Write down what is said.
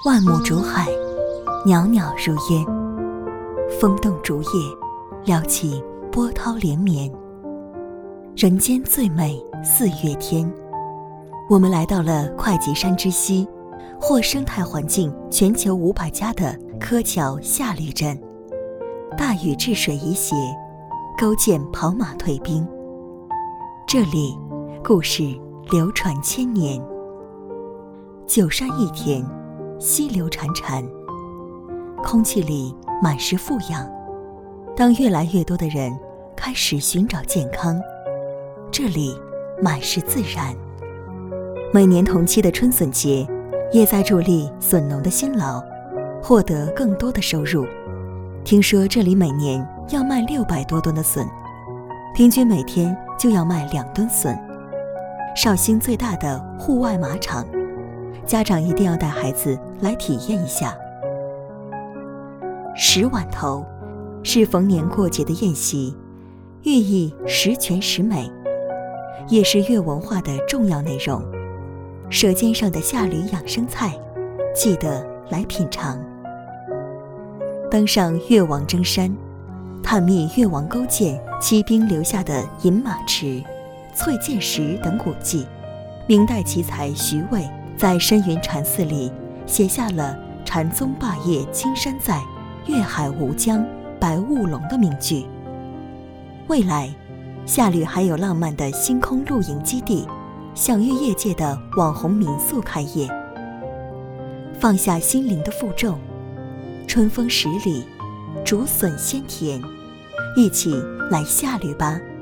万木竹海，袅袅如烟，风动竹叶，撩起波涛连绵。人间最美四月天，我们来到了会稽山之西，获生态环境全球500家的柯桥下吕镇。大禹治水以血，勾践跑马退兵。这里故事流传千年。九山一田，溪流潺潺，空气里满是富养。当越来越多的人开始寻找健康，这里满是自然。每年同期的春笋节，也在助力笋农的辛劳，获得更多的收入。听说这里每年要卖600多吨的笋，平均每天就要卖2吨笋。绍兴最大的户外马场，家长一定要带孩子来体验一下。10碗头是逢年过节的宴席，寓意十全十美，也是粤文化的重要内容。舌尖上的下吕养生菜，记得来品尝。登上越王征山，探秘越王勾践骑兵留下的饮马池、翠剑石等古迹。明代奇才徐渭在深云禅寺里写下了“禅宗霸业青山在，粤海无疆白雾笼”的名句。未来下吕还有浪漫的星空露营基地，享誉业界的网红民宿开业。放下心灵的负重，春风10里，竹笋鲜甜，一起来下吕吧。